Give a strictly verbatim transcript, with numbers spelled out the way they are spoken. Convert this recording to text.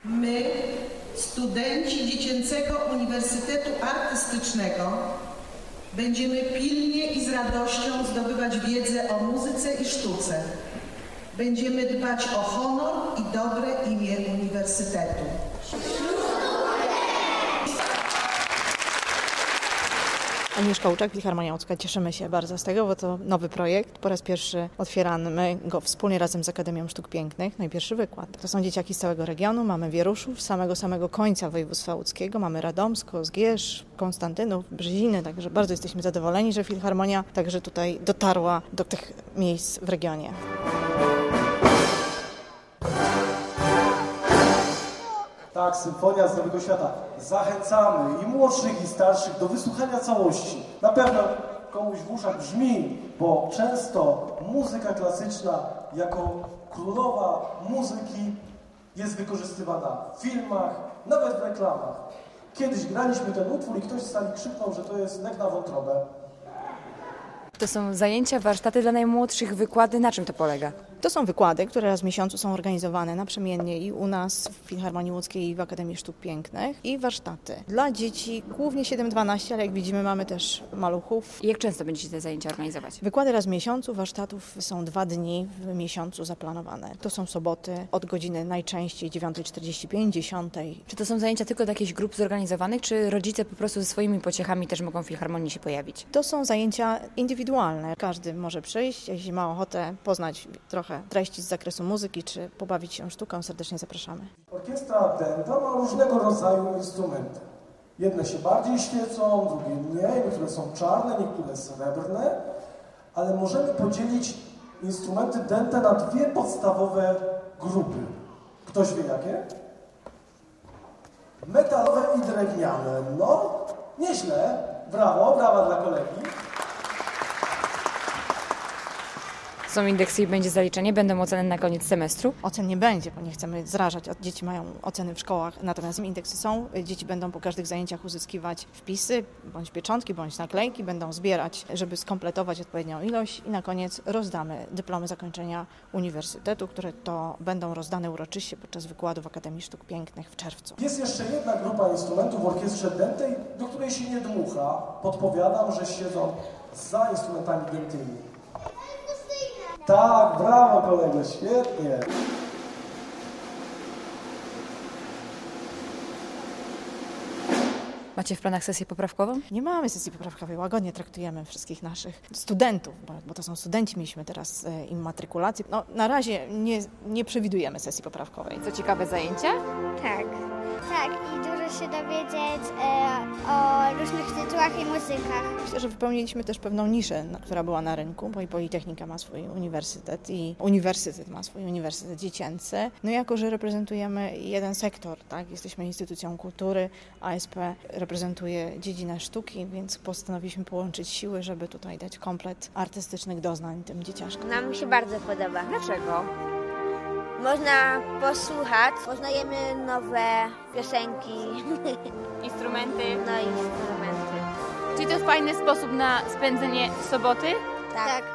My, studenci Dziecięcego Uniwersytetu Artystycznego, będziemy pilnie i z radością zdobywać wiedzę o muzyce i sztuce. Będziemy dbać o honor i dobre imię Uniwersytetu. Agnieszka Łuczak, Filharmonia Łódzka. Cieszymy się bardzo z tego, bo to nowy projekt. Po raz pierwszy otwieramy go wspólnie razem z Akademią Sztuk Pięknych. No i pierwszy wykład. To są dzieciaki z całego regionu. Mamy Wieruszów, z samego samego końca województwa łódzkiego. Mamy Radomsko, Zgierz, Konstantynów, Brzeziny. Także bardzo jesteśmy zadowoleni, że Filharmonia także tutaj dotarła do tych miejsc w regionie. Tak, Symfonia z Nowego Świata. Zachęcamy i młodszych, i starszych do wysłuchania całości. Na pewno komuś w uszach brzmi, bo często muzyka klasyczna jako królowa muzyki jest wykorzystywana w filmach, nawet w reklamach. Kiedyś graliśmy ten utwór i ktoś z sali krzyknął, że to jest lek na wątrobę. To są zajęcia, warsztaty dla najmłodszych, wykłady. Na czym to polega? To są wykłady, które raz w miesiącu są organizowane naprzemiennie i u nas w Filharmonii Łódzkiej i w Akademii Sztuk Pięknych, i warsztaty dla dzieci, głównie siedem dwanaście, ale jak widzimy mamy też maluchów. I jak często będziecie te zajęcia organizować? Wykłady raz w miesiącu, warsztatów są dwa dni w miesiącu zaplanowane. To są soboty od godziny najczęściej dziewiąta czterdzieści pięć, dziesiąta. Czy to są zajęcia tylko dla jakichś grup zorganizowanych, czy rodzice po prostu ze swoimi pociechami też mogą w Filharmonii się pojawić? To są zajęcia indywidualne. Każdy może przyjść, jeśli ma ochotę poznać trochę treści z zakresu muzyki, czy pobawić się sztuką, serdecznie zapraszamy. Orkiestra dęta ma różnego rodzaju instrumenty. Jedne się bardziej świecą, drugie nie, niektóre są czarne, niektóre srebrne, ale możemy podzielić instrumenty dęte na dwie podstawowe grupy. Ktoś wie jakie? Metalowe i drewniane. No, nieźle. Brawo, brawa dla kolegi. Są indeksy i będzie zaliczenie? Będą oceny na koniec semestru? Ocen nie będzie, bo nie chcemy zrażać. Dzieci mają oceny w szkołach, natomiast indeksy są. Dzieci będą po każdych zajęciach uzyskiwać wpisy, bądź pieczątki, bądź naklejki, będą zbierać, żeby skompletować odpowiednią ilość i na koniec rozdamy dyplomy zakończenia uniwersytetu, które to będą rozdane uroczyście podczas wykładu w Akademii Sztuk Pięknych w czerwcu. Jest jeszcze jedna grupa instrumentów w orkiestrze dętej, do której się nie dmucha. Podpowiadam, że siedzą za instrumentami dętymi. Tak, brawo kolego, świetnie. Macie w planach sesję poprawkową? Nie mamy sesji poprawkowej, łagodnie traktujemy wszystkich naszych studentów, bo, bo to są studenci, mieliśmy teraz e, im matrikulację. No, na razie nie, nie przewidujemy sesji poprawkowej. Co ciekawe zajęcia? Tak. Tak, i dużo się dowiedzieć e, o różnych tytułach i muzykach. Myślę, że wypełniliśmy też pewną niszę, na, która była na rynku, bo i Politechnika ma swój uniwersytet i uniwersytet ma swój uniwersytet dziecięcy. No i jako, że reprezentujemy jeden sektor, tak, jesteśmy instytucją kultury, A S P reprezentuje dziedzinę sztuki, więc postanowiliśmy połączyć siły, żeby tutaj dać komplet artystycznych doznań tym dzieciaczkom. Nam mi się bardzo podoba. Dlaczego? Można posłuchać, poznajemy nowe piosenki, Instrumenty. no i instrumenty. Czyli to jest fajny sposób na spędzenie soboty? Tak.